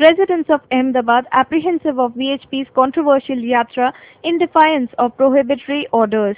Residents of Ahmedabad apprehensive of VHP's controversial yatra in defiance of prohibitory orders.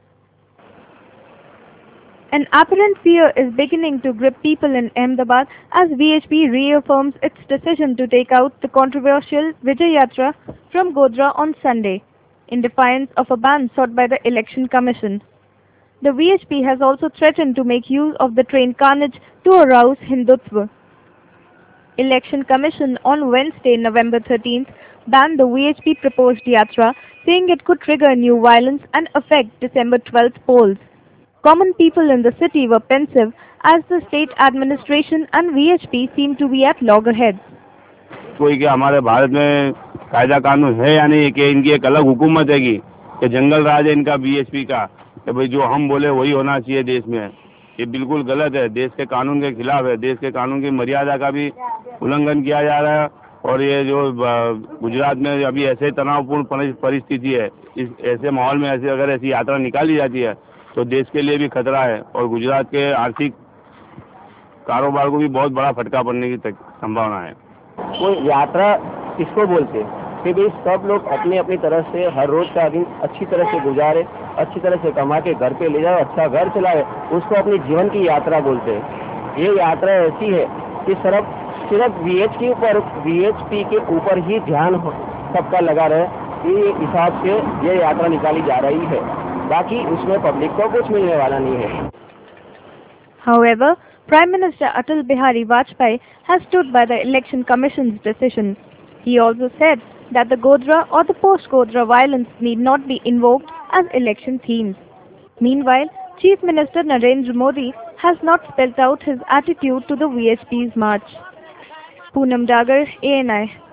An apparent fear is beginning to grip people in Ahmedabad as VHP reaffirms its decision to take out the controversial Vijay Yatra from Godhra on Sunday, in defiance of a ban sought by the Election Commission. The VHP has also threatened to make use of the train carnage to arouse Hindutva. Election Commission on Wednesday, November 13th, banned the VHP proposed yatra, saying it could trigger new violence and affect December 12th polls. Common people in the city were pensive as the state administration and VHP seemed to be at loggerheads. कोई कि हमारे भारत में कायदा कानून है या नहीं, कि इनकी एक अलग हुकूमत है कि जंगल राज है इनका बीएचपी का, कि भाई जो हम बोले वही होना चाहिए देश में। ये बिल्कुल गलत है, देश के कानून के खिलाफ है, देश के कानून की मर्यादा का भी उल्लंघन किया जा रहा है। और ये जो गुजरात में अभी ऐसे तनावपूर्ण परिस्थिति है, इस ऐसे माहौल में अगर ऐसी यात्रा निकाली जाती है तो देश के लिए भी खतरा है और गुजरात के आर्थिक कारोबार को भी बहुत बड़ा फटका पड़ने की संभावना है। वो यात्रा किसको बोलते कि भाई सब लोग अपनी अपनी तरह से हर रोज का दिन अच्छी तरह से गुजारे, अच्छी तरह से कमा के घर पे ले जाए, अच्छा घर चलाए, उसको अपनी जीवन की यात्रा बोलते हैं। ये यात्रा ऐसी है कि सिर्फ VHP के ऊपर ही ध्यान सबका लगा रहे, इस हिसाब से ये यात्रा निकाली जा रही है, बाकी उसमें पब्लिक को कुछ मिलने वाला नहीं है। However, Prime Minister Atal Bihari Vajpayee has stood by the Election Commission's decision. He also said that the Godhra or the post-Godhra violence need not be invoked as election themes. Meanwhile, Chief Minister Narendra Modi has not spelled out his attitude to the VHP's march. Poonam Dagar, ANI.